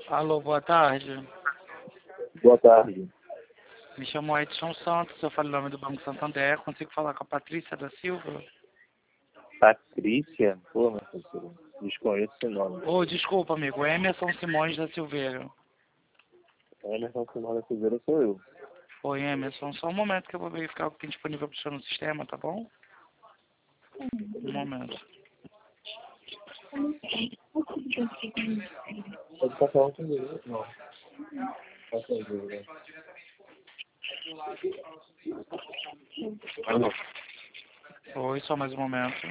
Alô, boa tarde. Boa tarde. Me chamo Edson Santos, eu falo em nome do Banco Santander. Consigo falar com a Patrícia da Silva? Patrícia? Pô, meu parceiro, desconheço esse nome. Oh, desculpa, amigo. Emerson Simões da Silveira. Emerson Simão da Silveira sou eu. Oi, Emerson. Só um momento que eu vou verificar o que tem disponível para o senhor no sistema, tá bom? Um momento. Pode passar um comigo? Não. Passa aí, né? Alô? Oi, só mais um momento.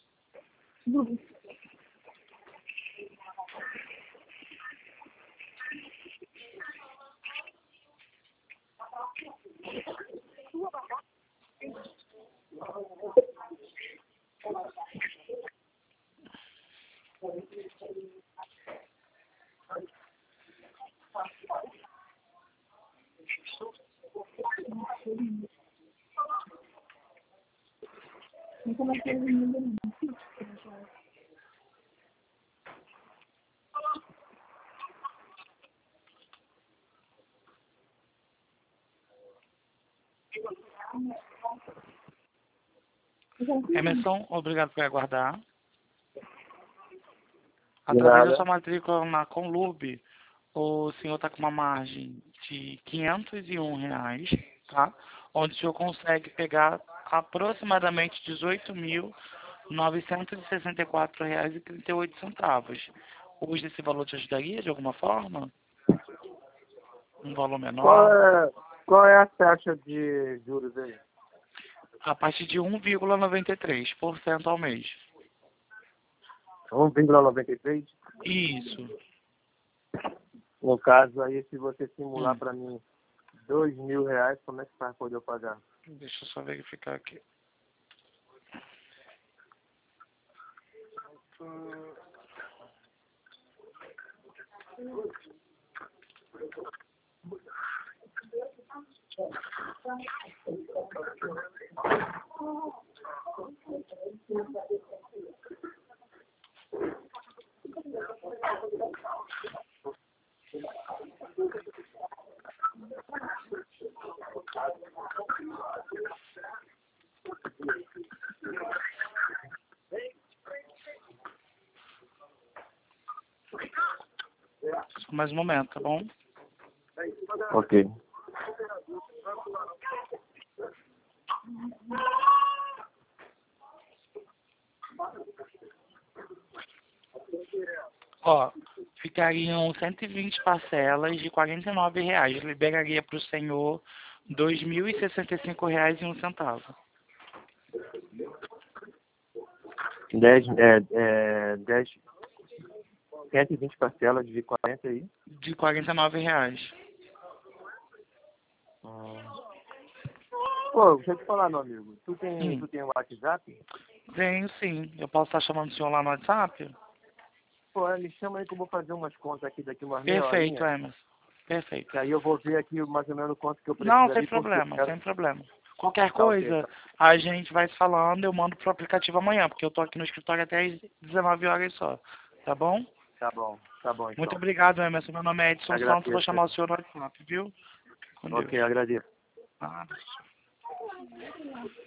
Emerson, obrigado por aguardar. Através da sua matrícula na Conlurb, o senhor está com uma margem de R$ 501, tá? Onde o senhor consegue pegar aproximadamente R$ 18.964,38. Hoje esse valor te ajudaria de alguma forma? Um valor menor? Qual é a taxa de juros aí? A partir de 1,93% ao mês. 1,93? Isso. No caso aí, se você simular Hum. para mim R$ 2.000, como é que vai poder eu pagar? Deixa eu só verificar aqui. Só mais um momento, tá bom? Ok. Ó, ficariam 120 parcelas de R$ 49. Liberaria para o senhor R$ 2.065,01. 120 parcelas de 40 aí. De R$ 49. Pô, deixa eu te falar, meu amigo. Tu Hum. tem um WhatsApp? Tenho sim. Eu posso estar chamando o senhor lá no WhatsApp? Pô, me chama aí que eu vou fazer umas contas aqui daqui umas meia Perfeito, horinha. Emerson. Perfeito. Que aí eu vou ver aqui mais ou menos quanto que eu Não, preciso sem ali, porque eu problema, quero... sem problema. Qualquer Tá ok, coisa, a gente vai se falando, eu mando pro aplicativo amanhã, porque eu tô aqui no escritório até às 19 horas só. Tá bom? tá bom Muito então. obrigado, Emerson. Meu nome é Edson Santos, vou Agradeço. chamar o senhor no WhatsApp, viu? Com Deus. Ok, agradeço. Nada.